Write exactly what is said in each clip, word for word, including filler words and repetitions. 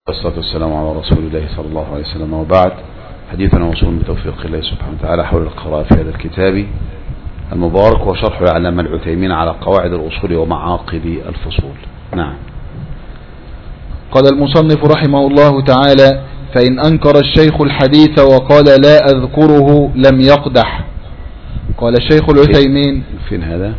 والصلاة والسلام على رسول الله صلى الله عليه وسلم، وبعد. حديثنا موصول بتوفيق الله سبحانه وتعالى حول القراءة في هذا الكتاب المبارك وشرح العلامة العثيمين على قواعد الأصول ومعاقد الفصول. نعم. قال المصنف رحمه الله تعالى: فإن أنكر الشيخ الحديث وقال لا أذكره لم يقدح. قال الشيخ العثيمين: فين هذا؟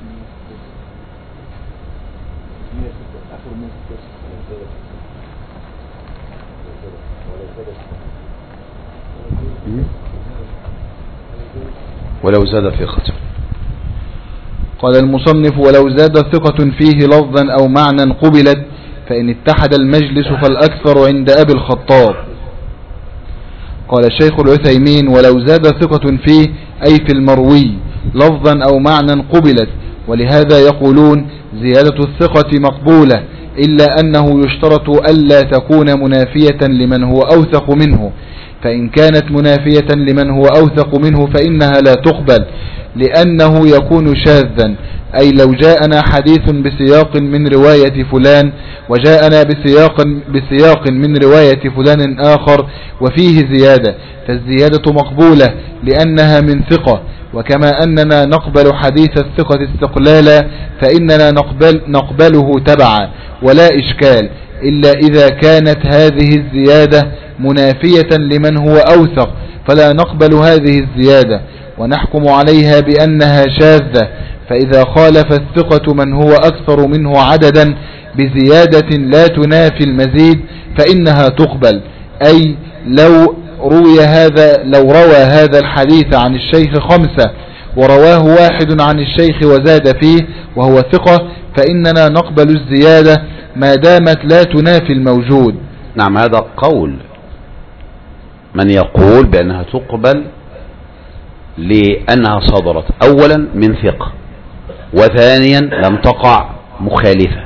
ولو زاد ثقة. قال المصنف: ولو زاد ثقة فيه لفظا أو معنى قبلت، فإن اتحد المجلس فالأكثر عند أبي الخطاب. قال الشيخ العثيمين: ولو زاد ثقة فيه أي في المروي لفظا أو معنى قبلت، ولهذا يقولون زيادة الثقة مقبولة، إلا أنه يشترط ألا تكون منافية لمن هو أوثق منه، فإن كانت منافية لمن هو أوثق منه فإنها لا تقبل، لأنه يكون شاذا. أي لو جاءنا حديث بسياق من رواية فلان وجاءنا بسياق, بسياق من رواية فلان آخر وفيه زيادة، فالزيادة مقبولة لأنها من ثقة. وكما أننا نقبل حديث الثقة استقلالا فإننا نقبل نقبله تبعا ولا إشكال، إلا إذا كانت هذه الزيادة منافية لمن هو أوثق فلا نقبل هذه الزيادة ونحكم عليها بأنها شاذة. فإذا خالف الثقة من هو أكثر منه عددا بزيادة لا تنافي المزيد فإنها تقبل. أي لو روي هذا لو روى هذا الحديث عن الشيخ خمسة ورواه واحد عن الشيخ وزاد فيه وهو ثقة فإننا نقبل الزيادة ما دامت لا تنافي الموجود. نعم، هذا قول من يقول بأنها تقبل لأنها صدرت أولا من ثقة، وثانيا لم تقع مخالفة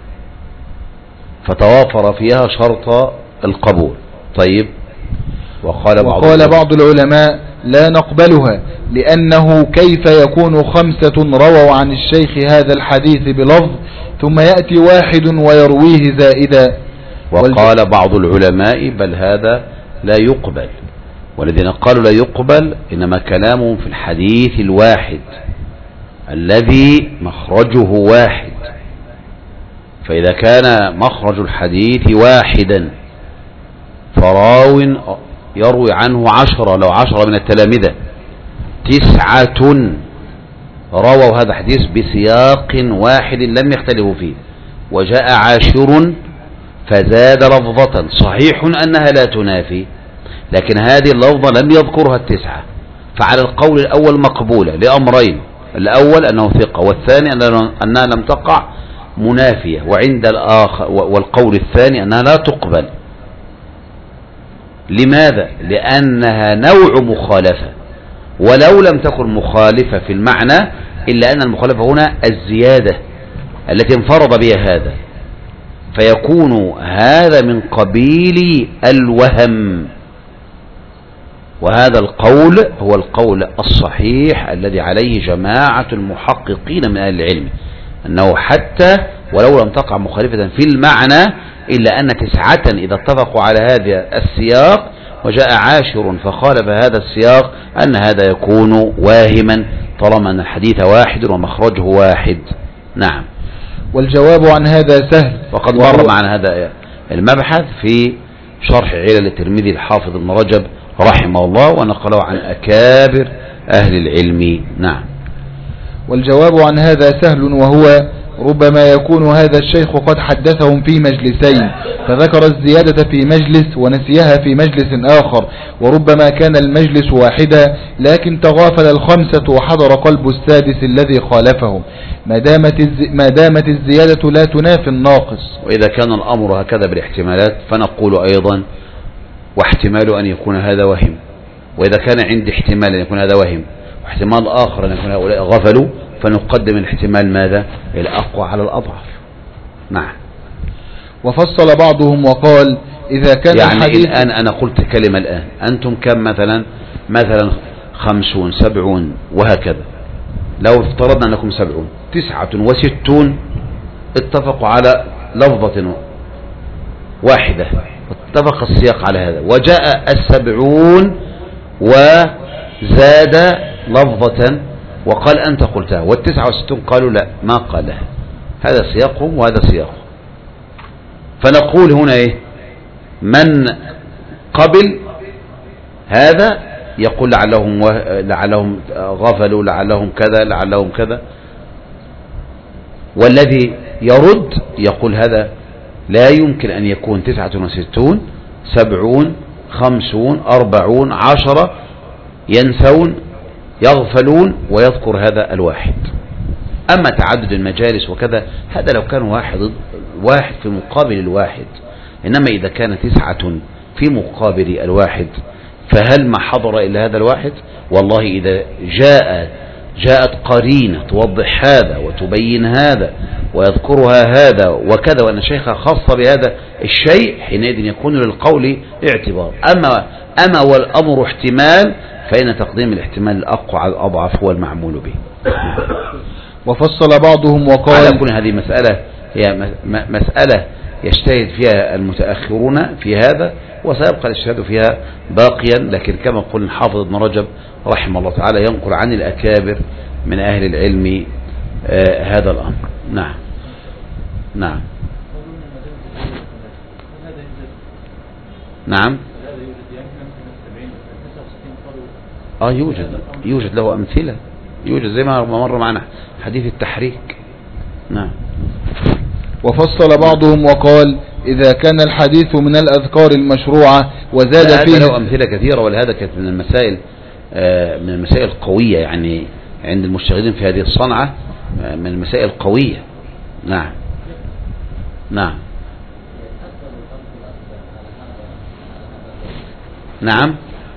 فتوافر فيها شرط القبول. طيب، وقال بعض, وقال بعض العلماء لا نقبلها، لأنه كيف يكون خمسة رووا عن الشيخ هذا الحديث بلفظ ثم يأتي واحد ويرويه زائدا. وقال بعض العلماء بل هذا لا يقبل، والذين قالوا لا يقبل إنما كلامهم في الحديث الواحد الذي مخرجه واحد. فإذا كان مخرج الحديث واحدا فراو يروي عنه عشرة، لو عشرة من التلامذة تسعة رووا هذا الحديث بسياق واحد لم يختلفوا فيه، وجاء عاشر فزاد لفظة، صحيح أنها لا تنافي، لكن هذه اللفظة لم يذكرها التسعة، فعلى القول الأول مقبولة لأمرين: الأول أنه ثقة، والثاني أنها لم تقع منافية، وعند الآخر والقول الثاني أنها لا تقبل. لماذا؟ لأنها نوع مخالفة، ولو لم تكن مخالفة في المعنى إلا أن المخالفة هنا الزيادة التي انفرض بها هذا، فيكون هذا من قبيل الوهم. وهذا القول هو القول الصحيح الذي عليه جماعة المحققين من أهل العلم، أنه حتى ولو لم تقع مخالفة في المعنى إلا أن تسعة إذا اتفقوا على هذا السياق وجاء عاشر فخالف هذا السياق أن هذا يكون واهما طالما أن الحديث واحد ومخرجه واحد. نعم. والجواب عن هذا سهل، وقد مر معنا هذا المبحث في شرح علل الترمذي الحافظ ابن رجب رحمه الله، ونقله عن أكابر أهل العلم. نعم. والجواب عن هذا سهل، وهو ربما يكون هذا الشيخ قد حدثهم في مجلسين فذكر الزيادة في مجلس ونسيها في مجلس آخر، وربما كان المجلس واحدا لكن تغافل الخمسة وحضر قلب السادس الذي خالفهم، ما دامت, ما دامت الزيادة لا تنافي الناقص. وإذا كان الأمر هكذا بالاحتمالات فنقول أيضا واحتمال أن يكون هذا وهم، وإذا كان عندي احتمال أن يكون هذا وهم واحتمال آخر أن يكون هؤلاء غفلوا فنقدم الاحتمال ماذا؟ الأقوى على الأضعف. نعم. وفصل بعضهم وقال إذا كان يعني الحديث الآن أنا قلت كلمة الآن، أنتم كم مثلا؟ مثلا خمسون سبعون وهكذا. لو افترضنا أنكم سبعون، تسعة وستون اتفقوا على لفظة واحدة اتفق السياق على هذا. وجاء السبعون وزاد لفظة وقال أنت قلتها، والتسعة وستون قالوا لا ما قالها. هذا سياقهم وهذا سياقهم. فنقول هنا إيه؟ من قبل هذا يقول لعلهم, لعلهم غفلوا، لعلهم كذا، لعلهم كذا، والذي يرد يقول هذا لا يمكن أن يكون تسعة وستون، سبعون، خمسون، أربعون، عشرة، ينسون، يغفلون، ويذكر هذا الواحد. أما تعدد المجالس وكذا هذا لو كان واحد واحد في مقابل الواحد، إنما إذا كان تسعة في مقابل الواحد فهل ما حضر إلا هذا الواحد؟ والله إذا جاء جاءت قرينة توضح هذا وتبين هذا ويذكرها هذا وكذا، وأن الشيخ خاص بهذا الشيء، حينئذ يكون للقول اعتبار. أما أما والأمر احتمال فإن تقديم الاحتمال الأقوى على الأضعف هو المعمول به. وفصل بعضهم وقال على كل هذه مسألة هي مسألة يجتهد فيها المتأخرون في هذا، وسيبقى الاجتهاد فيها باقيا، لكن كما قلنا الحافظ ابن رجب رحمه الله تعالى ينقل عن الأكابر من أهل العلم آه هذا الأمر. نعم نعم نعم آه يوجد يوجد له أمثلة، يوجد زي ما مر معنا حديث التحريك. نعم. وفصل بعضهم وقال إذا كان الحديث من الأذكار المشروعة وزاد فيه له أمثلة كثيرة، ولهذا كانت من المسائل آه من المسائل القوية يعني عند المشتغلين في هذه الصنعة، آه من المسائل القوية. نعم نعم نعم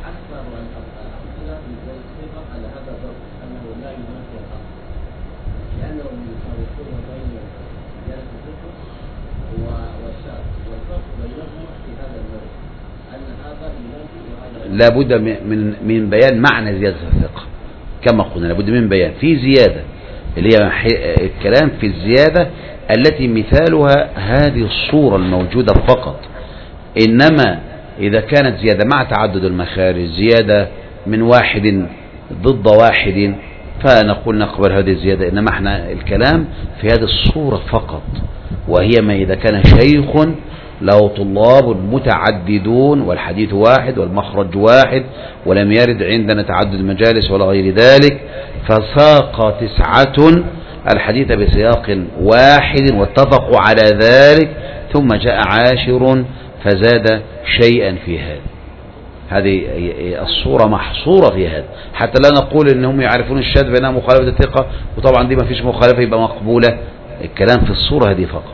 لابد من من بيان معنى زيادة الثقة كما قلنا، لابد من بيان في زيادة اللي هي الكلام في الزيادة التي مثالها هذه الصورة الموجودة فقط. إنما إذا كانت زيادة مع تعدد المخارج، زيادة من واحد ضد واحد، فنقول نقبل هذه الزيادة. إنما احنا الكلام في هذه الصورة فقط، وهي ما إذا كان شيخ له طلاب متعددون والحديث واحد والمخرج واحد ولم يرد عندنا تعدد المجالس ولا غير ذلك، فساق تسعة الحديث بسياق واحد واتفقوا على ذلك، ثم جاء عاشر فزاد شيئا في هذا. هذه الصورة محصورة في هذا، حتى لا نقول انهم يعرفون الشاذ بينها مخالفة الثقة، وطبعا دي ما فيش مخالفة يبقى مقبولة. الكلام في الصورة هذه فقط.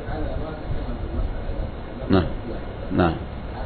نعم نعم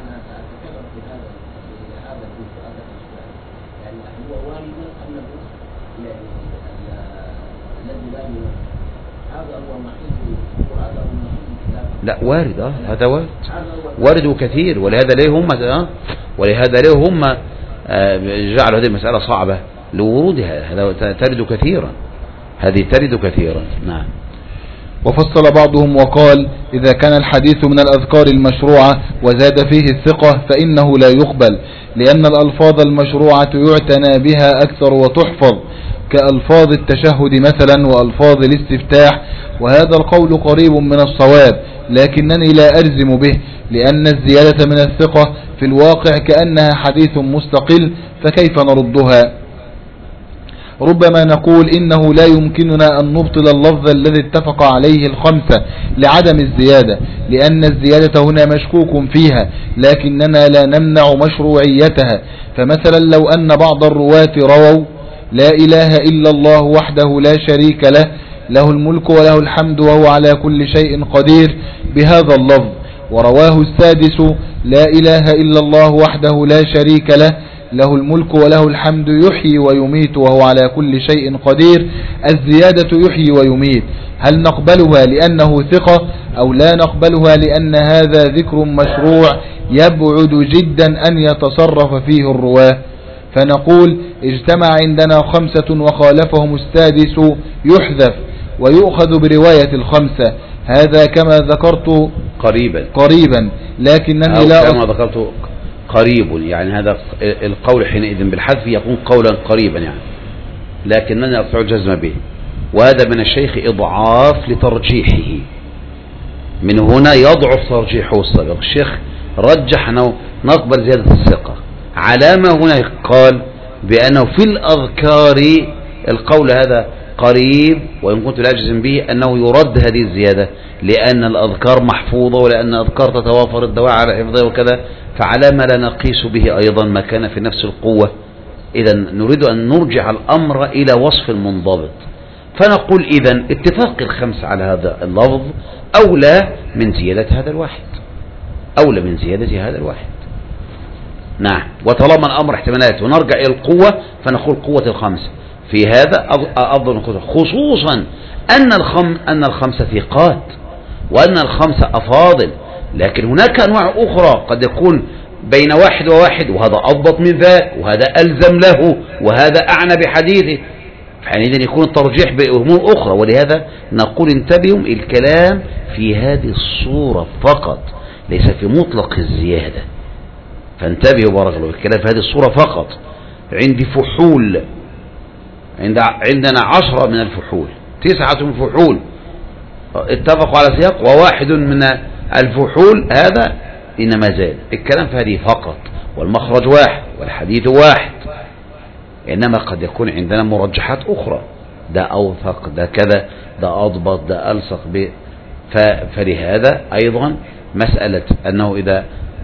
لا وارد، اه هذا وارد وارد وكثير، ولهذا ليه هم اه ولهذا ليه هم آه جعلوا هذه المسألة صعبة لورودها. هذا ترد كثيرا، هذه ترد كثيرا. نعم. وفصل بعضهم وقال إذا كان الحديث من الأذكار المشروعة وزاد فيه الثقة فإنه لا يقبل، لأن الألفاظ المشروعة يعتنى بها أكثر وتحفظ، كألفاظ التشهد مثلا وألفاظ الاستفتاح، وهذا القول قريب من الصواب، لكنني لا ألزم به، لأن الزيادة من الثقة في الواقع كأنها حديث مستقل، فكيف نردها؟ ربما نقول إنه لا يمكننا أن نبطل اللفظ الذي اتفق عليه الخمسة لعدم الزيادة، لأن الزيادة هنا مشكوك فيها، لكننا لا نمنع مشروعيتها. فمثلا لو أن بعض الرواة رووا لا إله إلا الله وحده لا شريك له له الملك وله الحمد وهو على كل شيء قدير بهذا اللفظ، ورواه السادس لا إله إلا الله وحده لا شريك له له الملك وله الحمد يحيي ويميت وهو على كل شيء قدير، الزيادة يحيي ويميت، هل نقبلها لأنه ثقة أو لا نقبلها لأن هذا ذكر مشروع يبعد جدا أن يتصرف فيه الرواه؟ فنقول اجتمع عندنا خمسة وخالفهم السادس يحذف ويؤخذ برواية الخمسة، هذا كما ذكرت قريبا قريبا لكنني أو لا كما ذكرت قريب، يعني هذا القول حينئذ بالحذف يكون قولا قريبا يعني، لكنني أستطيع الجزم به. وهذا من الشيخ إضعاف لترجيحه، من هنا يضعف ترجيحه السابق. الشيخ رجح أنه نقبل زيادة الثقة، علامة هنا قال بأنه في الأذكار القول هذا قريب، وإن كنت لا أجزم به أنه يرد هذه الزيادة، لأن الأذكار محفوظة ولأن الأذكار تتوافر الدواء على حفظها وكذا، فعلامة لا نقيس به أيضا ما كان في نفس القوة. إذا نريد أن نرجع الأمر إلى وصف المنضبط، فنقول إذا اتفاق الخمس على هذا اللفظ أولى من زيادة هذا الواحد، أولى من زيادة هذا الواحد. نعم. وطالما الأمر احتمالات ونرجع إلى القوة فنقول قوة الخمسة في هذا أفضل، خصوصا أن الخم أن الخمسة ثقات وأن الخمسة أفاضل، لكن هناك أنواع أخرى قد يكون بين واحد وواحد، وهذا أضبط من ذاك، وهذا ألزم له، وهذا أعنى بحديثه، فحينئذ يكون الترجيح بأمور أخرى. ولهذا نقول انتبهوا، الكلام في هذه الصورة فقط، ليس في مطلق الزيادة، فانتبهوا بارك الله. الكلام في هذه الصورة فقط. عندي فحول، عند عندنا عشرة من الفحول، تسعة من الفحول اتفقوا على سياق، وواحد من الفحول هذا إنما زاد. الكلام في هذه فقط، والمخرج واحد والحديث واحد، إنما قد يكون عندنا مرجحات أخرى، ده أوثق، ده كذا، ده أضبط، ده ألصق ب. فلهذا أيضا مسألة أنه إذا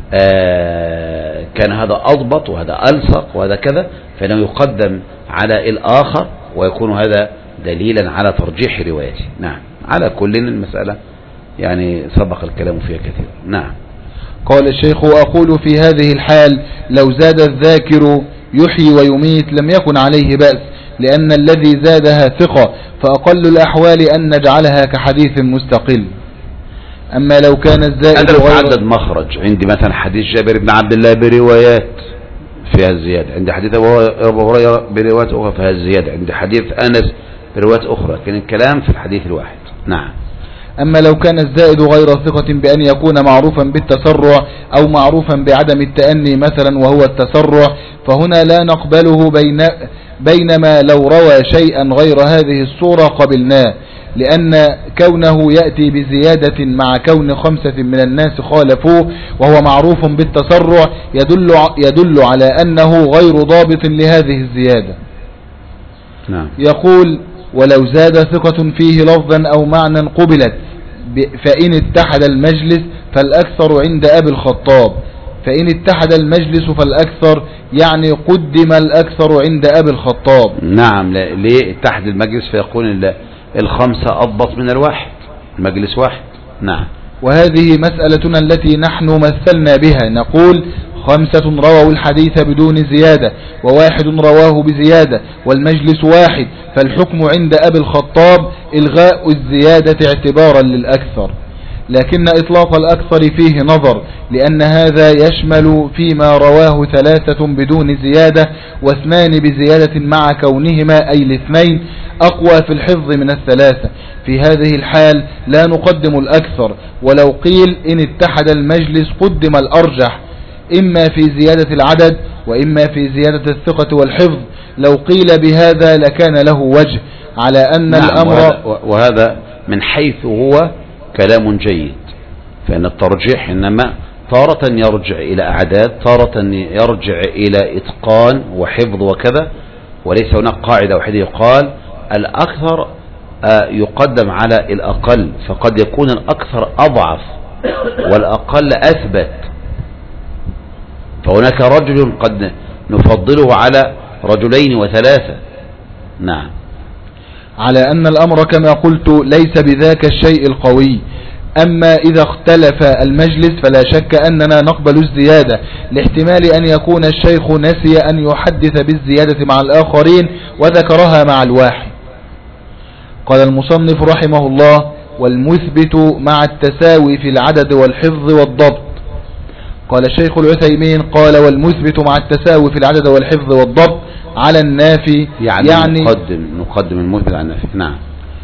آه كان هذا أضبط وهذا ألصق وهذا كذا، فإنه يقدم على الآخر، ويكون هذا دليلا على ترجيح روايته. نعم. على كل المسألة يعني سبق الكلام فيها كثير. نعم. قال الشيخ: وأقول في هذه الحال لو زاد الذاكر يحيي ويميت لم يكن عليه بأس، لأن الذي زادها ثقة، فأقل الأحوال أن نجعلها كحديث مستقل. أما لو كان الزائد هذا يتعدد مخرج. عندي مثلا حديث جابر بن عبد الله بروايات فيها الزيادة، عندي حديث أبو هريرة بروايات أخرى فيها الزيادة، عندي حديث أنس بروايات أخرى، لكن الكلام في الحديث الواحد. نعم. أما لو كان الزائد غير ثقة بأن يكون معروفا بالتسرع أو معروفا بعدم التأني مثلا وهو التسرع، فهنا لا نقبله، بين بينما لو روى شيئا غير هذه الصورة قبلناه، لأن كونه يأتي بزيادة مع كون خمسة من الناس خالفوه وهو معروف بالتسرع يدل, يدل على أنه غير ضابط لهذه الزيادة. نعم. يقول: ولو زاد ثقة فيه لفظا أو معنى قبلت، فإن اتحد المجلس فالأكثر عند أبي الخطاب. فإن اتحد المجلس فالأكثر يعني قدم الأكثر عند أبي الخطاب. نعم. ليه اتحد المجلس؟ فيقول الخمسة أضبط من الواحد، المجلس واحد. نعم. وهذه مسألتنا التي نحن مثلنا بها، نقول: خمسة رووا الحديث بدون زيادة، وواحد رواه بزيادة، والمجلس واحد، فالحكم عند أبي الخطاب إلغاء الزيادة اعتبارا للأكثر. لكن إطلاق الأكثر فيه نظر، لأن هذا يشمل فيما رواه ثلاثة بدون زيادة واثنان بزيادة مع كونهما أي الاثنين أقوى في الحفظ من الثلاثة. في هذه الحال لا نقدم الأكثر، ولو قيل إن اتحد المجلس قدم الأرجح، إما في زيادة العدد وإما في زيادة الثقة والحفظ. لو قيل بهذا لكان له وجه على أن نعم. الأمر وهذا, وهذا من حيث هو كلام جيد، فإن الترجيح إنما تارة يرجع إلى أعداد، تارة يرجع إلى إتقان وحفظ وكذا، وليس هناك قاعدة وحيدة يقال الأكثر يقدم على الأقل، فقد يكون الأكثر أضعف والأقل أثبت، فهناك رجل قد نفضله على رجلين وثلاثة. نعم. على أن الأمر كما قلت ليس بذاك الشيء القوي. أما إذا اختلف المجلس فلا شك أننا نقبل الزيادة، لاحتمال أن يكون الشيخ نسي أن يحدث بالزيادة مع الآخرين وذكرها مع الواحد. قال المصنف رحمه الله: والمثبت مع التساوي في العدد والحفظ والضبط. قال الشيخ العثيمين: قال والمثبت مع التساوي في العدد والحفظ والضبط على النافي، يعني, يعني نقدم, نقدم المثبت على النافي. نعم.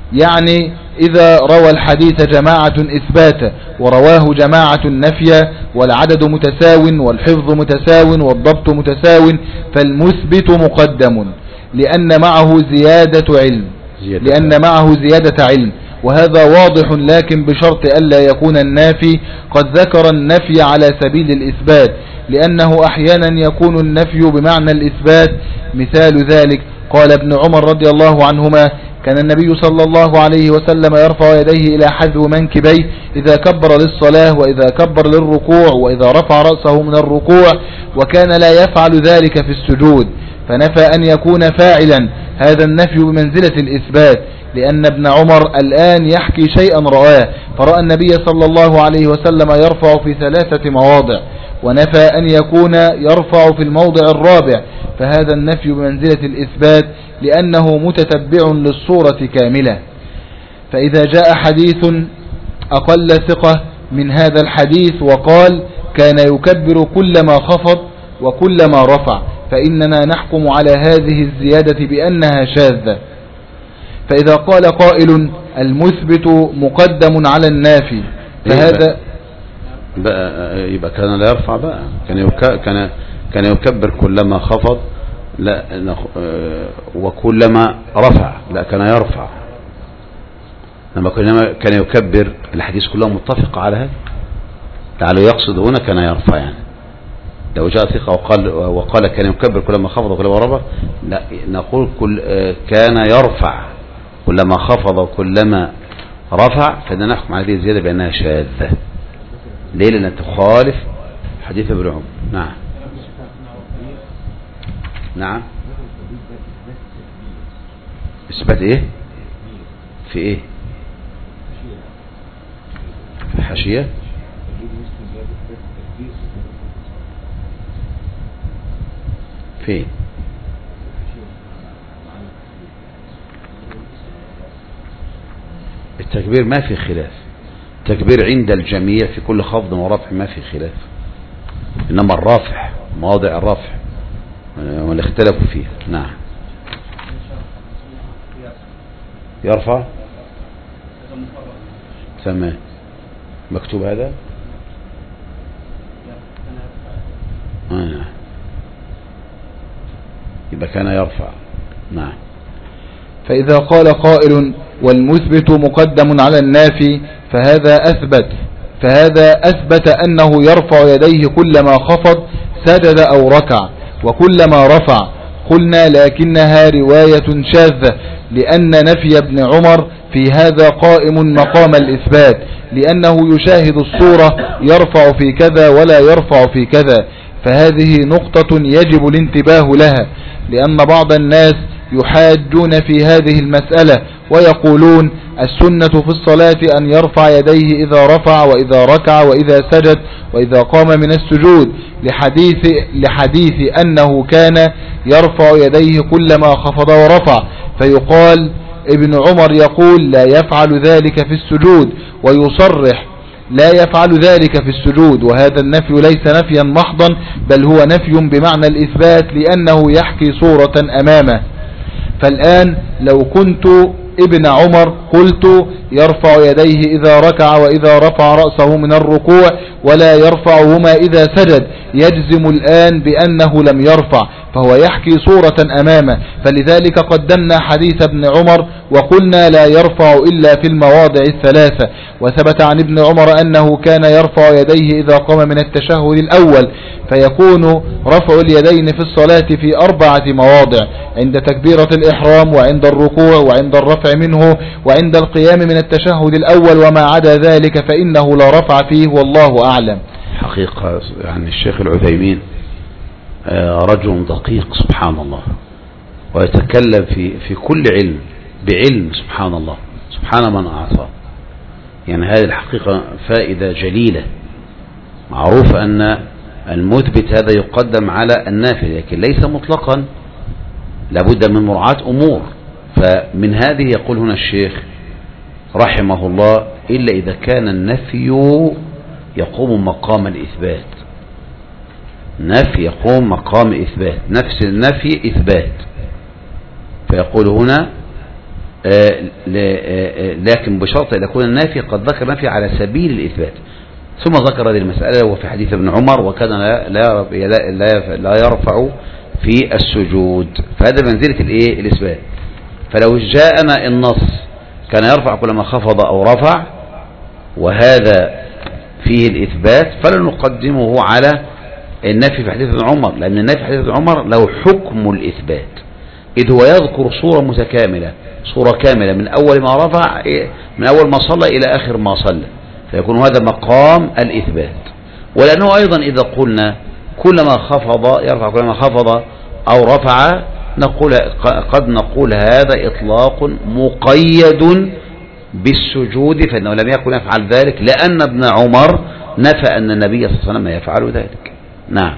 يعني إذا روى الحديث جماعة إثباتا ورواه جماعة نفيا والعدد متساو والحفظ متساو والضبط متساو فالمثبت مقدم لأن معه زيادة علم لأن معه زيادة علم وهذا واضح، لكن بشرط ألا يكون النافي قد ذكر النفي على سبيل الإثبات، لأنه أحيانا يكون النفي بمعنى الإثبات. مثال ذلك قال ابن عمر رضي الله عنهما: كان النبي صلى الله عليه وسلم يرفع يديه إلى حذو منكبيه إذا كبر للصلاة وإذا كبر للركوع وإذا رفع رأسه من الركوع، وكان لا يفعل ذلك في السجود، فنفى أن يكون فاعلا. هذا النفي بمنزلة الإثبات، لأن ابن عمر الآن يحكي شيئا رآه، فرأى النبي صلى الله عليه وسلم يرفع في ثلاثة مواضع، ونفى أن يكون يرفع في الموضع الرابع، فهذا النفي بمنزلة الإثبات لأنه متتبع للصورة كاملة. فإذا جاء حديث أقل ثقة من هذا الحديث وقال كان يكبر كلما خفض وكلما رفع، فإننا نحكم على هذه الزيادة بأنها شاذة. فإذا قال قائل المثبت مقدم على النافي فهذا بقى يبقى كان لا يرفع بقى كان كان كان يكبر كلما خفض لا وكلما رفع لا كان يرفع، لما كان يكبر الحديث كله متفق على هذا. تعالوا يقصد هنا كان يرفع، يعني لو جاء ثقة وقال وقال كان يكبر كلما خفض وكلما رفع، لا نقول كل كان يرفع كلما خفض وكلما رفع، فإننا نحكم على هذه الزيادة بأنها شاذة. ليه؟ لأنها تخالف حديث ابن عمر. نعم نعم. إثبات إيه؟ في إيه؟ في حاشية. فين؟ التكبير ما في خلاف، التكبير عند الجميع في كل خفض ورفع ما في خلاف، إنما الرافع مواضع الرفع واللي اختلفوا فيها. نعم. يرفع تمام. مكتوب هذا آه. يبقى كان يرفع. نعم. فإذا قال قائل والمثبت مقدم على النافي فهذا أثبت فهذا أثبت أنه يرفع يديه كلما خفض سجد أو ركع وكلما رفع، قلنا لكنها رواية شاذة، لأن نفي ابن عمر في هذا قائم مقام الإثبات، لأنه يشاهد الصورة يرفع في كذا ولا يرفع في كذا، فهذه نقطة يجب الانتباه لها، لأن بعض الناس يحاجون في هذه المسألة ويقولون السنة في الصلاة أن يرفع يديه إذا رفع وإذا ركع وإذا سجد وإذا قام من السجود، لحديث, لحديث أنه كان يرفع يديه كلما خفض ورفع، فيقال ابن عمر يقول لا يفعل ذلك في السجود، ويصرح لا يفعل ذلك في السجود، وهذا النفي ليس نفيا محضا بل هو نفي بمعنى الإثبات، لأنه يحكي صورة أمامه. فالآن لو كنت ابن عمر قلت يرفع يديه إذا ركع وإذا رفع رأسه من الركوع ولا يرفعهما إذا سجد، يجزم الآن بأنه لم يرفع، فهو يحكي صورة أمامه، فلذلك قدمنا حديث ابن عمر وقلنا لا يرفع إلا في المواضع الثلاثة. وثبت عن ابن عمر أنه كان يرفع يديه إذا قام من التشهد الأول، فيكون رفع اليدين في الصلاة في أربعة مواضع: عند تكبيرة الإحرام وعند الركوع وعند الرفع منه وعند القيام من التشهد الأول، وما عدا ذلك فإنه لا رفع فيه، والله أعلم. حقيقة يعني الشيخ العثيمين رجل دقيق سبحان الله، ويتكلم في في كل علم بعلم سبحان الله، سبحان من أعطاه. يعني هذه الحقيقة فائدة جليلة. معروف أن المثبت هذا يقدم على النافي، لكن ليس مطلقا، لابد من مراعاة أمور. فمن هذه يقول هنا الشيخ رحمه الله إلا إذا كان النفي يقوم مقام الإثبات، نفي يقوم مقام إثبات، نفس النفي إثبات، فيقول هنا لكن بشرط أن يكون النافي قد ذكر نفي على سبيل الإثبات. ثم ذكر هذه المسألة وفي حديث ابن عمر وكان لا لا لا يرفع في السجود، فهذا منزلة الايه الإثبات. فلو جاءنا النص كان يرفع كلما خفض أو رفع وهذا فيه الإثبات فلا نقدمه على النفي في حديث ابن عمر، لأن النفي في حديث ابن عمر له حكم الإثبات، إذ هو يذكر صورة متكاملة، صورة كاملة من أول ما رفع من أول ما صلى إلى آخر ما صلى، فيكون هذا مقام الإثبات. ولأنه أيضا إذا قلنا كلما خفض يرفع كلما خفض أو رفع نقول قد نقول هذا إطلاق مقيد بالسجود، فإنه لم يكن يفعل ذلك لأن ابن عمر نفى أن النبي صلى الله عليه وسلم يفعل ذلك. نعم.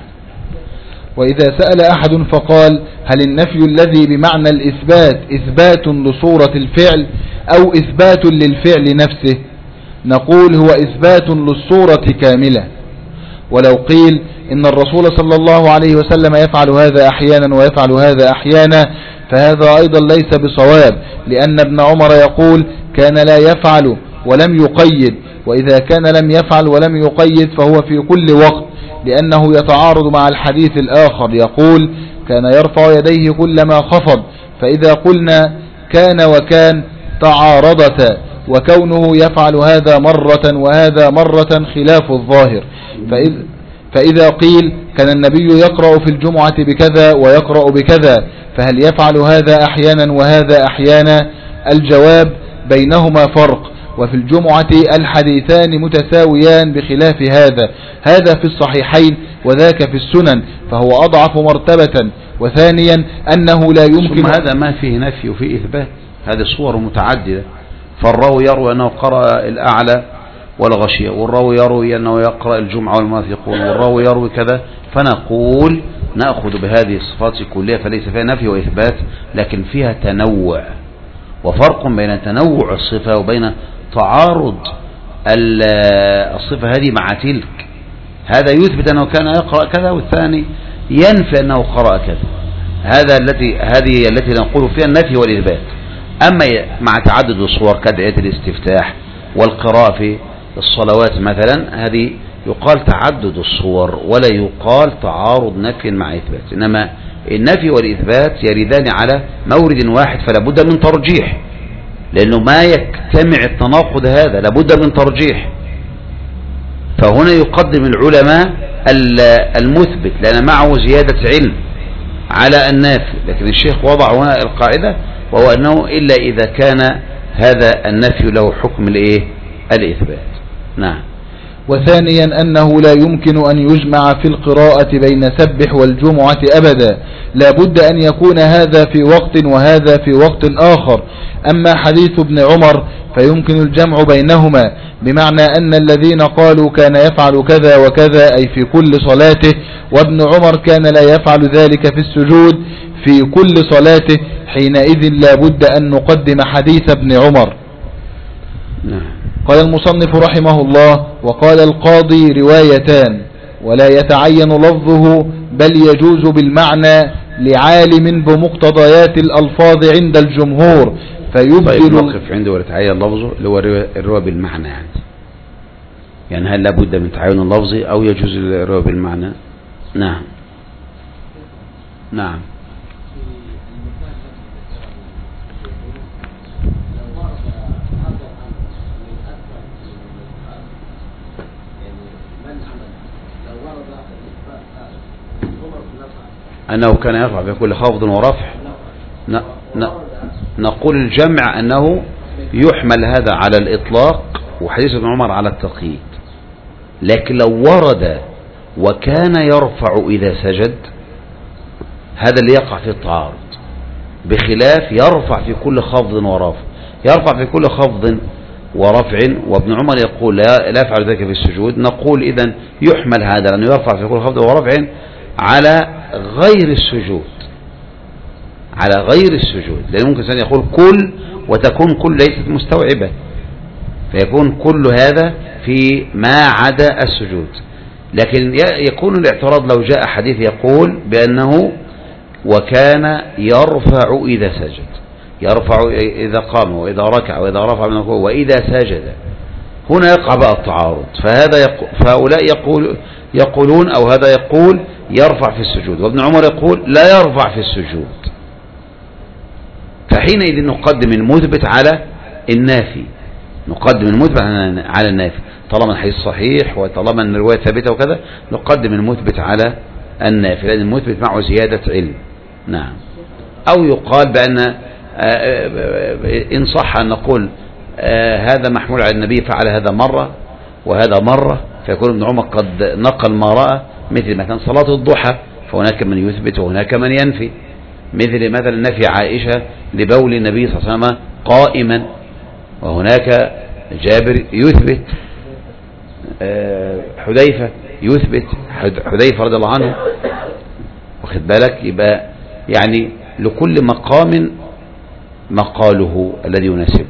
وإذا سأل أحد فقال هل النفي الذي بمعنى الإثبات إثبات لصورة الفعل أو إثبات للفعل نفسه؟ نقول هو إثبات للصورة كاملة. ولو قيل إن الرسول صلى الله عليه وسلم يفعل هذا أحيانا ويفعل هذا أحيانا فهذا أيضا ليس بصواب، لأن ابن عمر يقول كان لا يفعل ولم يقيد، وإذا كان لم يفعل ولم يقيد فهو في كل وقت، لأنه يتعارض مع الحديث الآخر يقول كان يرفع يديه كلما خفض، فإذا قلنا كان وكان تعارضتا، وكونه يفعل هذا مرة وهذا مرة خلاف الظاهر. فإذ فإذا قيل كان النبي يقرأ في الجمعة بكذا ويقرأ بكذا فهل يفعل هذا أحيانا وهذا أحيانا؟ الجواب بينهما فرق، وفي الجمعة الحديثان متساويان بخلاف هذا، هذا في الصحيحين وذاك في السنن فهو أضعف مرتبة. وثانيا أنه لا يمكن، هذا ما فيه نفي وفيه إثبات، هذه صور متعددة، فالراوي يروي أنه قرأ الأعلى والغشية، والراوي يروي أنه يقرأ الجمعة والمنافقون، والراوي يروي كذا، فنقول نأخذ بهذه الصفات كلها فليس فيها نفي وإثبات، لكن فيها تنوع، وفرق بين تنوع الصفة وبين تعارض الصفة هذه مع تلك. هذا يثبت أنه كان يقرأ كذا والثاني ينفي أنه قرأ كذا، هذا التي هذه التي نقول فيها النفي والإثبات. أما مع تعدد الصور كدعية الاستفتاح والقراءة في الصلوات مثلا هذه يقال تعدد الصور ولا يقال تعارض نفي مع إثبات، إنما النفي والإثبات يردان على مورد واحد فلا بد من ترجيح، لأنه ما يجتمع التناقض هذا لابد من ترجيح. فهنا يقدم العلماء المثبت لأن معه زيادة علم على النافي، لكن الشيخ وضع هنا القاعدة وهو أنه إلا إذا كان هذا النفي له حكم الإيه؟ الإثبات. نعم. وثانيا أنه لا يمكن أن يجمع في القراءة بين سبح والجمعة أبدا، لا بد أن يكون هذا في وقت وهذا في وقت آخر. أما حديث ابن عمر فيمكن الجمع بينهما، بمعنى أن الذين قالوا كان يفعل كذا وكذا أي في كل صلاته، وابن عمر كان لا يفعل ذلك في السجود في كل صلاته، حينئذ لا بد أن نقدم حديث ابن عمر. نعم. قال المصنف رحمه الله: وقال القاضي روايتان ولا يتعين لفظه بل يجوز بالمعنى لعالم بمقتضيات الألفاظ عند الجمهور فيبدل. طيب نقف عنده ولا يتعين لفظه اللي هو الرواية بالمعنى، يعني يعني هل لابد من تعين اللفظ أو يجوز الرواية بالمعنى؟ نعم نعم. أنه كان يرفع في كل خفض ورفع، ن... ن... نقول الجمع أنه يحمل هذا على الإطلاق وحديث ابن عمر على التقييد، لكن لو ورد وكان يرفع إذا سجد هذا اللي يقع في التعارض، بخلاف يرفع في كل خفض ورفع. يرفع في كل خفض ورفع وابن عمر يقول لا, لا يفعل ذلك في السجود، نقول إذن يحمل هذا لأنه يرفع في كل خفض ورفع على غير السجود، على غير السجود، لأن ممكن سنة يقول كل وتكون كل ليست مستوعبة، فيكون كل هذا في ما عدا السجود. لكن يكون الاعتراض لو جاء حديث يقول بأنه وكان يرفع إذا سجد، يرفع إذا قام وإذا ركع وإذا رفع من الركوع وإذا سجد. هنا يقع بقى التعارض، فهذا يقول فهؤلاء يقول يقولون أو هذا يقول يرفع في السجود، وابن عمر يقول لا يرفع في السجود. فحينئذ نقدم المثبت على النافي، نقدم المثبت على النافي طالما الحديث صحيح وطالما ان الرواية ثابتة وكذا، نقدم المثبت على النافي لأن المثبت معه زيادة علم. نعم. أو يقال بأن إن صح أن نقول هذا محمول على النبي فعل هذا مرة وهذا مرة، فيكون ابن عمر قد نقل ما رأى، مثل مثلا صلاة الضحى فهناك من يثبت وهناك من ينفي، مثل مثلا نفي عائشة لبول النبي صلى الله عليه وسلم قائما، وهناك جابر يثبت، حذيفة يثبت، حذيفة رضي الله عنه، واخد بالك. يبقى يعني لكل مقام مقاله الذي يناسبه.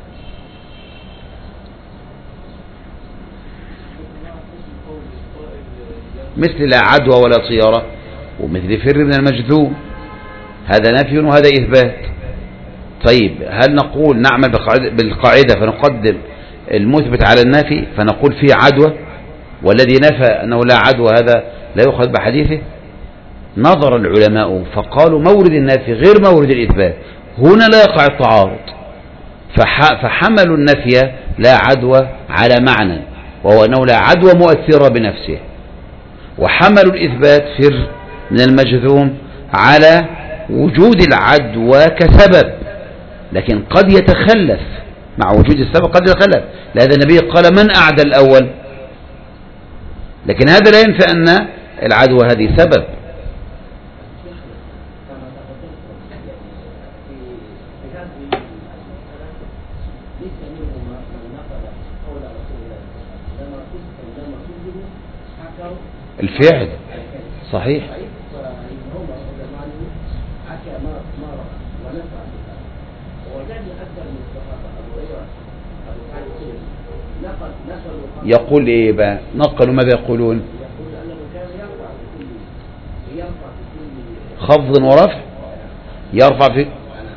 مثل لا عدوى ولا طيارة، ومثل فر من المجذوم، هذا نفي وهذا إثبات. طيب هل نقول نعمل بالقاعدة فنقدم المثبت على النافي فنقول فيه عدوى، والذي نفى أنه لا عدوى هذا لا يؤخذ بحديثه؟ نظر العلماء فقالوا مورد النفي غير مورد الإثبات، هنا لا يقع التعارض، فحملوا النفي لا عدوى على معنى وهو أنه لا عدوى مؤثرة بنفسه، وحملوا الإثبات فر من المجذوم على وجود العدوى كسبب، لكن قد يتخلف مع وجود السبب، قد يتخلف، لهذا النبي قال من أعدى الأول، لكن هذا لا ينفي أن العدوى هذه سبب. الفعل صحيح. يقول ايه بقى؟ نقلوا ماذا يقولون؟ خفض ورفع، يرفع في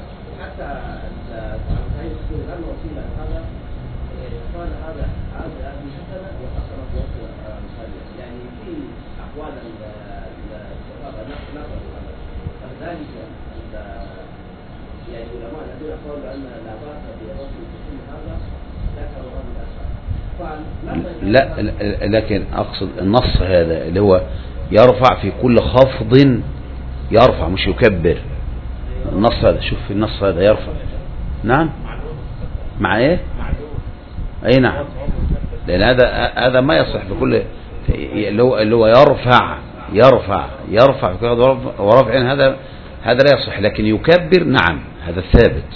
لا، لكن أقصد النص هذا اللي هو يرفع في كل خفض، يرفع مش يكبر. النص هذا، شوف النص هذا يرفع. نعم مع ايه؟ اي نعم، لان هذا هذا ما يصح بكل اللي هو اللي هو يرفع يرفع يرفع في كل ورفع، هذا هذا لا يصح، لكن يكبر نعم هذا ثابت.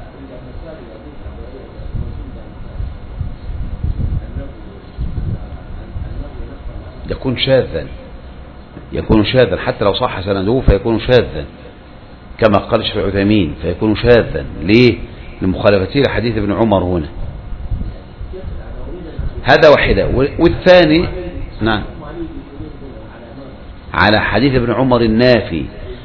يكون شاذا، يكون شاذا حتى لو صح سنده فيكون شاذا كما قال الشيخ العثيمين، فيكون شاذا. ليه؟ لمخالفته لحديث ابن عمر هنا. هذا واحدة. والثاني نعم على حديث ابن عمر النافي.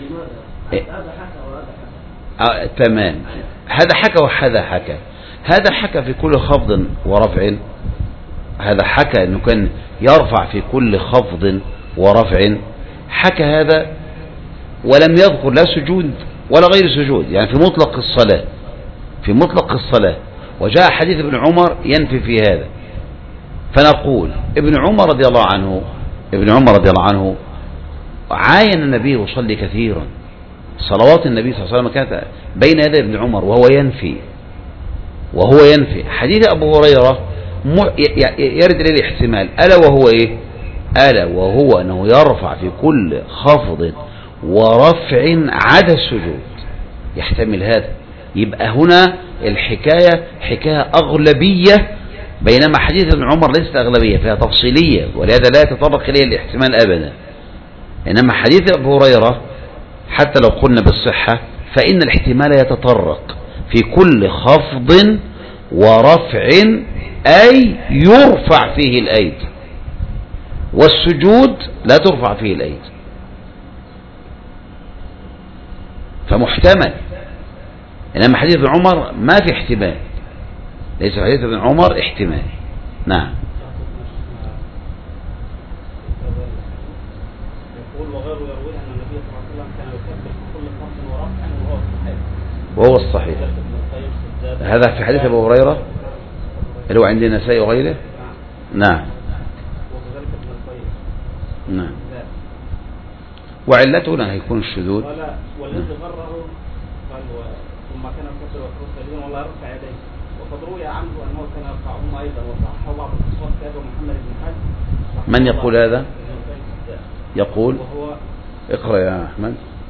آه تمام، هذا حكى وهذا حكى. هذا حكى في كل خفض ورفع، هذا حكى انه كان يرفع في كل خفض ورفع، حكى هذا ولم يذكر لا سجود ولا غير سجود، يعني في مطلق الصلاة، في مطلق الصلاة. وجاء حديث ابن عمر ينفي في هذا، فنقول ابن عمر رضي الله عنه ابن عمر رضي الله عنه عاين النبي يصلي كثيرا، صلوات النبي صلى الله عليه وسلم كانت بين يدي ابن عمر وهو ينفي وهو ينفي. حديث أبو هريرة يرد إليه الاحتمال، ألا وهو إيه؟ ألا وهو أنه يرفع في كل خفض ورفع عدا السجود، يحتمل هذا. يبقى هنا الحكاية حكاية أغلبية، بينما حديث ابن عمر ليست أغلبية، فيها تفصيلية، ولهذا لا يتطرق إليه الاحتمال أبدا. إنما حديث أبو هريرة حتى لو قلنا بالصحة فإن الاحتمال يتطرق في كل خفض ورفع، أي يرفع فيه الأيد، والسجود لا ترفع فيه الأيد، فمحتمل إنما حديث ابن عمر ما في احتمال، ليس في حديث ابن عمر احتمال. نعم. وهو الصحيح هذا في حديث أبو هريرة اللي هو عند النسائي وغيره. نعم نعم. وعلته لا هيكون الشذوذ. والذي غره قال ثم كان يكبر ويخرج سجدا ولا يرفع يديه، وقد روي عنه انه كان يرفعهما ايضا، وصححه بعض الاصحاب كابو محمد بن حزم. من يقول هذا؟ يقول وهو اقرأ يا أحمد.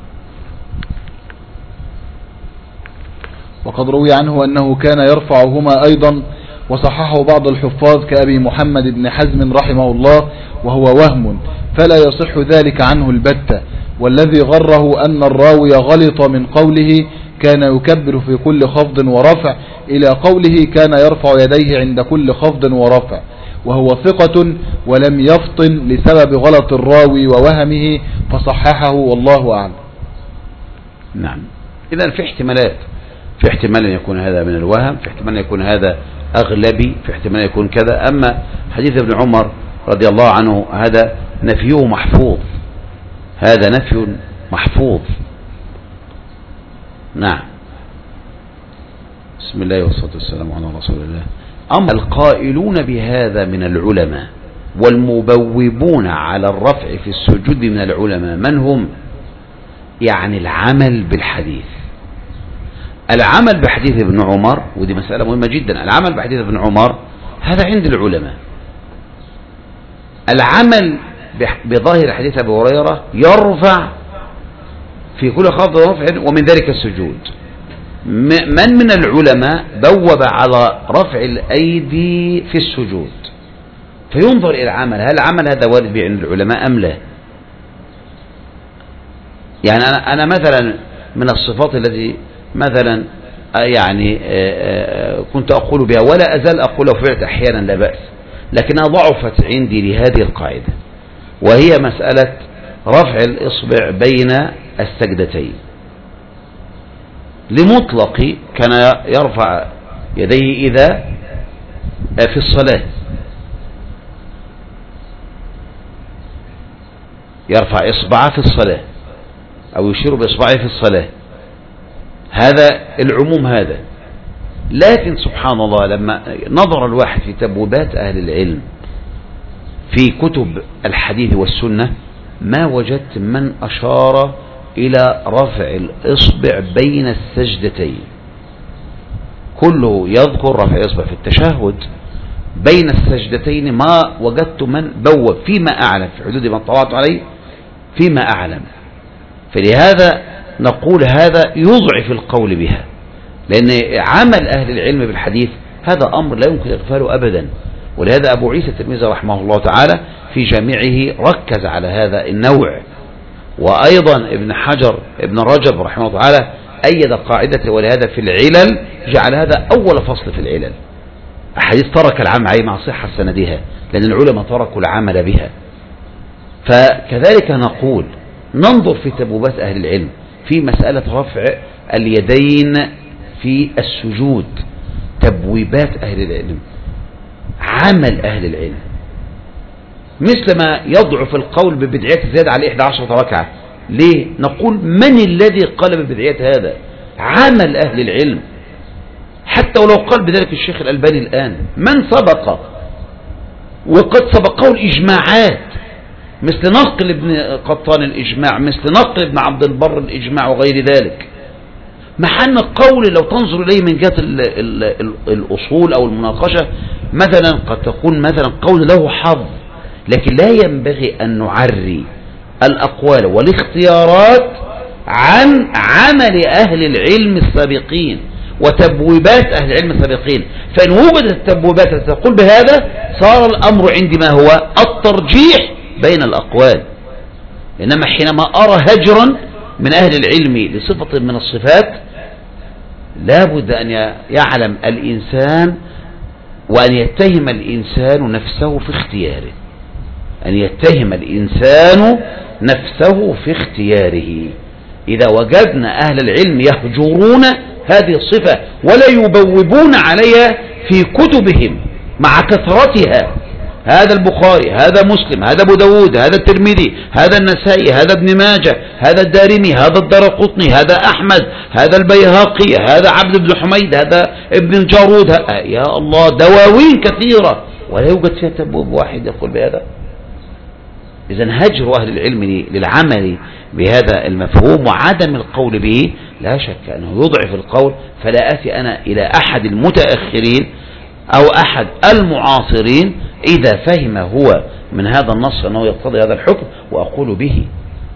وقد روي عنه أنه كان يرفعهما أيضا، وصححه بعض الحفاظ كأبي محمد بن حزم رحمه الله، وهو وهم فلا يصح ذلك عنه البتة. والذي غره أن الراوي غلط من قوله كان يكبر في كل خفض ورفع إلى قوله كان يرفع يديه عند كل خفض ورفع، وهو ثقة ولم يفطن لسبب غلط الراوي ووهمه فصححه والله أعلم. نعم. إذن في احتمالات، في احتمال أن يكون هذا من الوهم، في احتمال أن يكون هذا أغلبي، في احتمال أن يكون كذا. أما حديث ابن عمر رضي الله عنه هذا نفيه محفوظ، هذا نفي محفوظ. نعم. بسم الله والصلاة والسلام على رسول الله. أما القائلون بهذا من العلماء والمبوبون على الرفع في السجود من العلماء من هم؟ يعني العمل بالحديث، العمل بحديث ابن عمر، ودي مسألة مهمة جدا. العمل بحديث ابن عمر هذا عند العلماء. العمل بظاهر حديث أبي هريرة يرفع في كل خفض ورفع، ومن ذلك السجود. من من العلماء بوب على رفع الأيدي في السجود، فينظر إلى العمل، هل العمل هذا وارد به عند العلماء أم لا؟ يعني أنا أنا مثلا من الصفات التي مثلا يعني كنت أقول بها ولا أزال أقول وفعلت أحيانا لا بأس، لكنها ضعفت عندي لهذه القاعدة، وهي مسألة رفع الإصبع بين السجدتين. لمطلق كان يرفع يديه إذا في الصلاة، يرفع إصبعه في الصلاة أو يشير بإصبعه في الصلاة، هذا العموم هذا. لكن سبحان الله لما نظر الواحد في تبويبات أهل العلم في كتب الحديث والسنة ما وجدت من أشار إلى رفع الإصبع بين السجدتين، كله يذكر رفع الإصبع في التشهد بين السجدتين. ما وجدت من بوب فيما أعلم في حدود ما اطلعت عليه فيما أعلم. فلهذا نقول هذا يضعف القول بها، لأن عمل أهل العلم بالحديث هذا أمر لا يمكن إغفاله أبدا. ولهذا أبو عيسى الترمذي رحمه الله تعالى في جامعه ركز على هذا النوع، وأيضا ابن حجر ابن رجب رحمه الله تعالى أيد قاعدته، ولهذا في العلل جعل هذا أول فصل في العلل، أحاديث ترك العمل عليه مع صحة سندها، لأن العلماء تركوا العمل بها. فكذلك نقول ننظر في تبويبات أهل العلم في مسألة رفع اليدين في السجود، تبويبات أهل العلم، عمل أهل العلم، مثل ما يضعف القول ببدعية الزيادة على إحدى عشرة ركعة. ليه؟ نقول من الذي قال ببدعية هذا؟ عمل أهل العلم، حتى ولو قال بذلك الشيخ الألباني الآن، من سبق وقد سبقه الإجماعات، مثل نقل ابن قطان الإجماع، مثل نقل ابن عبد البر الإجماع وغير ذلك. محن قول لو تنظر إليه من جهة ال ال ال الأصول أو المناقشة مثلا قد تكون مثلا قول له حظ، لكن لا ينبغي أن نعري الأقوال والاختيارات عن عمل أهل العلم السابقين وتبويبات أهل العلم السابقين. فإن وجدت التبويبات التي تقول بهذا صار الأمر عندي ما هو الترجيح بين الأقوال. إنما حينما أرى هجرا من أهل العلم لصفة من الصفات لا بد أن يعلم الإنسان وأن يتهم الإنسان نفسه في اختياره، أن يتهم الإنسان نفسه في اختياره. إذا وجدنا أهل العلم يهجرون هذه الصفة ولا يبوبون عليها في كتبهم مع كثرتها. هذا البخاري، هذا مسلم، هذا ابو داود، هذا الترمذي، هذا النسائي، هذا ابن ماجه، هذا الدارمي، هذا الدارقطني، هذا احمد، هذا البيهقي، هذا عبد بن حميد، هذا ابن الجارود. يا الله، دواوين كثيرة ولا يوجد فيها تبويب واحد يقول بهذا. إذن هجر أهل العلم للعمل بهذا المفهوم وعدم القول به لا شك أنه يضعف القول. فلا أتي أنا إلى أحد المتأخرين أو أحد المعاصرين إذا فهم هو من هذا النص أنه يقتضي هذا الحكم وأقول به.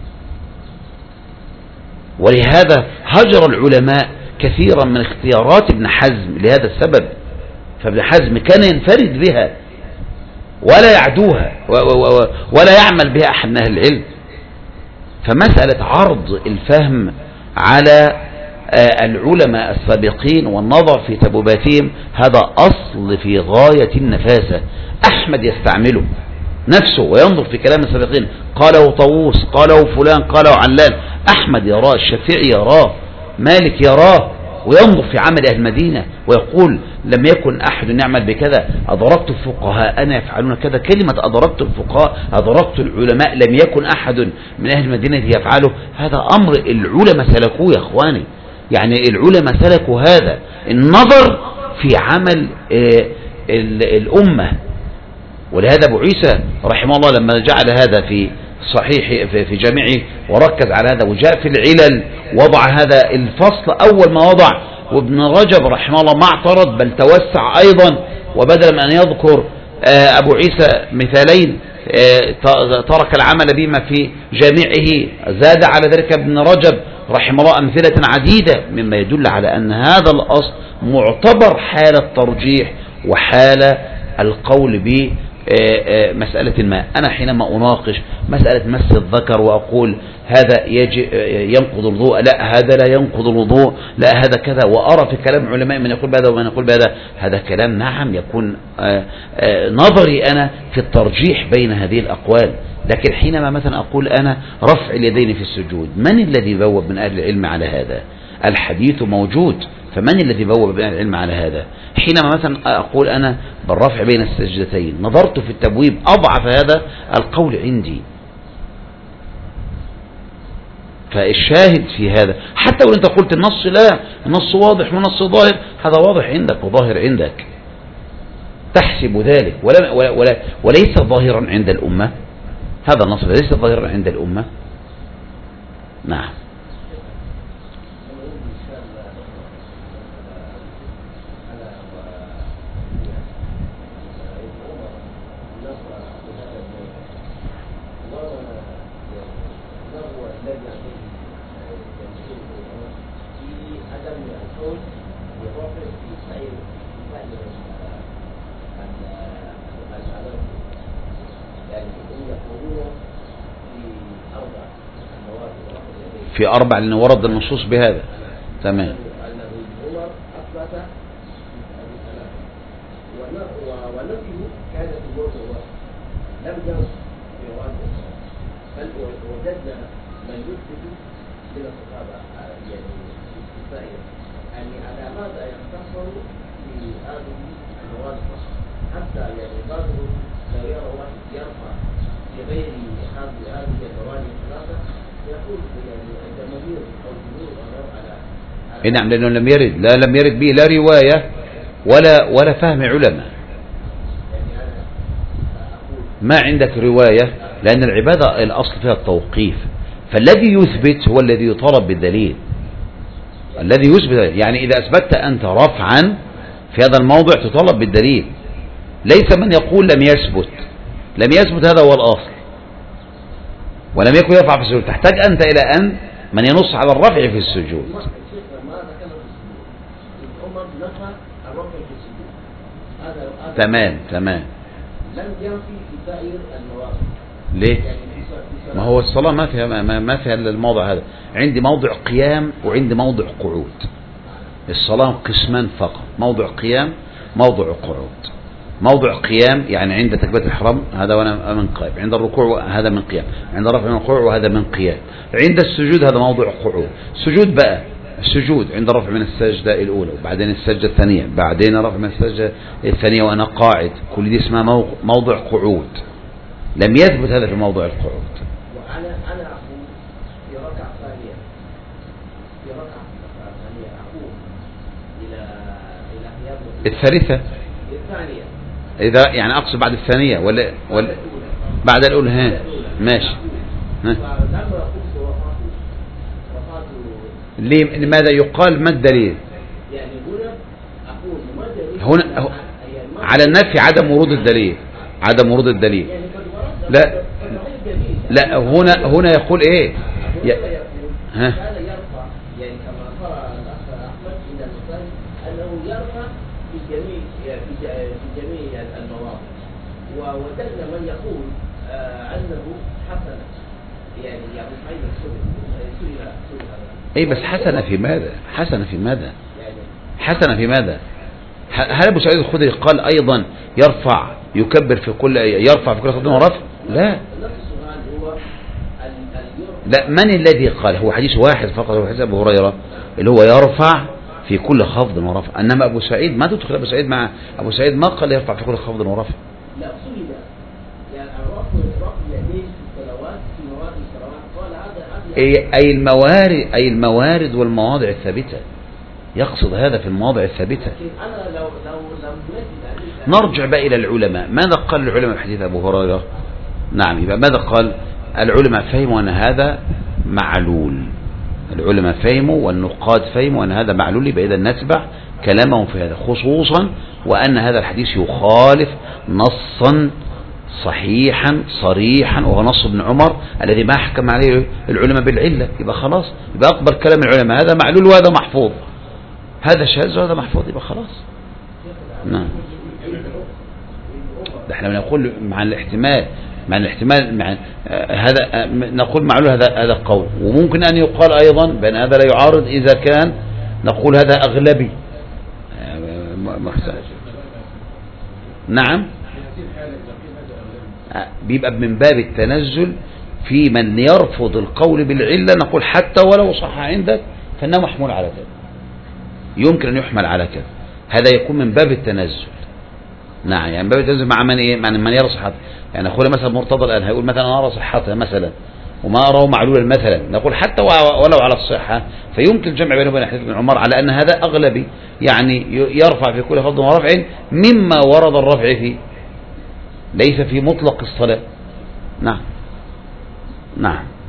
ولهذا هجر العلماء كثيرا من اختيارات ابن حزم لهذا السبب. فابن حزم كان ينفرد بها ولا يعدوها ولا يعمل بها أحد من أهل العلم. فمسألة عرض الفهم على العلماء السابقين والنظر في تبوباتهم هذا أصل في غاية النفاسة. أحمد يستعمله نفسه وينظر في كلام السابقين، قاله طاووس، قاله فلان، قاله علال. أحمد يراه، الشافعي يراه، مالك يراه، وينظر في عمل أهل المدينة ويقول لم يكن أحد يعمل بكذا، أدركت الفقهاء أنا يفعلون كذا. كلمة أدركت الفقهاء، أدركت العلماء، لم يكن أحد من أهل المدينة يفعله. هذا أمر العلماء سلكوه يا أخواني. يعني العلماء سلكوا هذا النظر في عمل الأمة. ولهذا أبو عيسى رحمه الله لما جعل هذا في صحيح في جامعه وركز على هذا وجاء في العلل وضع هذا الفصل أول ما وضع. وابن رجب رحمه الله ما اعترض بل توسع أيضا، وبدل من أن يذكر أبو عيسى مثالين ترك العمل بما في جامعه زاد على ذلك ابن رجب رحمه الله أمثلة عديدة مما يدل على أن هذا الأصل معتبر حال الترجيح وحال القول ب مسألة ما. أنا حينما أناقش مسألة مس الذكر وأقول هذا ينقض الوضوء، لا هذا لا ينقض الوضوء، لا هذا كذا، وأرى في كلام علماء من يقول بهذا ومن يقول بهذا، هذا كلام نعم يكون نظري أنا في الترجيح بين هذه الأقوال. لكن حينما مثلا أقول أنا رفع اليدين في السجود، من الذي بوب من أهل العلم على هذا؟ الحديث موجود، فمن الذي بوب من أهل العلم على هذا؟ حينما مثلا أقول أنا بالرفع بين السجدتين، نظرت في التبويب أضعف هذا القول عندي. فالشاهد في هذا حتى وإن أنت قلت النص لا، النص واضح والنص ظاهر، هذا واضح عندك وظاهر عندك تحسب ذلك، ولا ولا ولا وليس ظاهرا عند الأمة. هذا النص ليس ظاهرا عند الأمة. نعم. في أربع لأنه ورد النصوص بهذا. تمام. نعم، لأنه لم يرد، لا لم يرد به لا رواية ولا ولا فهم علماء. ما عندك رواية، لأن العبادة الأصل فيها التوقيف، فالذي يثبت هو الذي يطالب بالدليل. الذي يثبت يعني إذا أثبتت أنت رفعا في هذا الموضع تطالب بالدليل، ليس من يقول لم يثبت. لم يثبت هذا هو الأصل، ولم يكن يرفع في السجود. تحتاج أنت إلى أن من ينص على الرفع في السجود. تمام تمام. لم ينفي في سائر النوافل. ليه؟ ما هو الصلاة ما فيها ما فيها الموضع هذا. عندي موضع قيام وعندي موضع قعود. الصلاة قسمان فقط، موضع قيام موضع قعود. موضع قيام يعني عند تكبيرة الإحرام هذا وانا من قائم، عند الركوع هذا من قيام، عند رفع من الركوع وهذا من قيام، عند السجود هذا موضع قعود. سجود بقى السجود عند رفع من السجدة الأولى، وبعدين السجدة الثانية، بعدين رفع من السجدة الثانية وأنا قاعد، كل دي اسمها موضع قعود. لم يثبت هذا في موضع القعود. وأنا أنا أقول في ركعة ثانية في ركعة ثانية أقول إلى إلى قيام الثالثة الثانية، إذا يعني أقصد بعد الثانية ولا ولا بعد الأولى؟ ها ماشي. ها. فلما قلت رفعت رفعت ليه؟ لماذا يقال ما الدليل؟ يعني هنا أقول ما دليل هنا هو- على النفي عدم ورود الدليل، عدم ورود الدليل. يعني قد ورد لا فالصحيح دليل. لا هنا هنا يقول ايه؟ ي... يقول ها. كان يرفع يعني كما قرأ الأخ أحمد عند المثال أنه يرفع في جميع في ج- في جميع المواضع، ووجدنا من يقول آه، أنه حسن يعني يعني حين سئل سئل سئل ايه بس حسن في ماذا؟ حسن في ماذا؟ يعني حسن في ماذا؟ ه- هل ابو سعيد الخدري قال ايضا يرفع يكبر في كل يرفع في كل خطوه ورفع؟ لا نفس السؤال هو ال- اليرفع لا، من الذي قال؟ هو حديث واحد فقط، هو حديث ابو هريره اللي هو يرفع في كل خفض ورفع. انما ابو سعيد ما تدخل ابو سعيد مع ابو سعيد ما قال يرفع في كل خفض ورفع. لا سئل يعني الرفع رفع يديه في الصلوات في مواد الصلوات قال هذا هذا أي أي الموارد أي الموارد والمواضع الثابتة، يقصد هذا في المواضع الثابتة. لكن أنا لو لو لم نجد عليه نرجع بقى إلى العلماء، ماذا قال العلماء في حديث أبو هريرة؟ نعم، يبقى ماذا قال العلماء؟ فهموا أن هذا معلول، العلماء فهموا والنقاد فهموا أن هذا معلول، يبقى إذا نتبع كلامهم في هذا، خصوصا وأن هذا الحديث يخالف نصا صحيحا صريحا وهو نص ابن عمر الذي ما حكم عليه العلماء بالعلة. يبقى خلاص، يبقى أقبل كلام العلماء، هذا معلول وهذا محفوظ، هذا شاذ وهذا محفوظ، يبقى خلاص. نعم، ده احنا بنقول مع الاحتمال مع الاحتمال مع آه هذا آه نقول معلول هذا هذا قول، وممكن أن يقال أيضا بأن هذا لا يعارض إذا كان نقول هذا أغلبي. آه محسن. نعم، آه بيبقى من باب التنزل في من يرفض القول بالعلة، نقول حتى ولو صح عندك فإنه محمول على كذا، يمكن أن يحمل على كذا، هذا يكون من باب التنزل. نعم، يعني باب التنزل مع من ايه؟ مع من يرى صحتها. يعني اخونا مثلا مرتضى الان هيقول مثلا انا ارى صحتها مثلا وما اراه معلولا مثلا، نقول حتى ولو على الصحه فيمكن الجمع بينه وبين حديث ابن عمر على ان هذا اغلبي، يعني يرفع في كل خفض ورفع مما ورد الرفع فيه، ليس في مطلق الصلاه. نعم نعم.